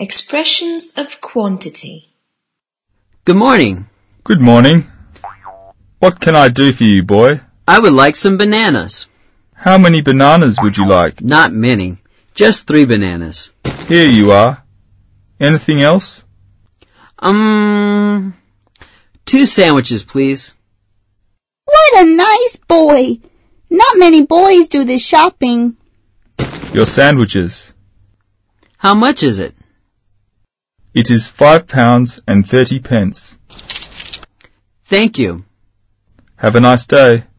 Expressions of quantity. Good morning. Good morning. What can I do for you, boy? I would like some bananas. How many bananas would you like? Not many. Just 3 bananas. Here you are. Anything else? 2 sandwiches, please. What a nice boy! Not many boys do this shopping. Your sandwiches. How much is it? It is £5.30. Thank you. Have a nice day.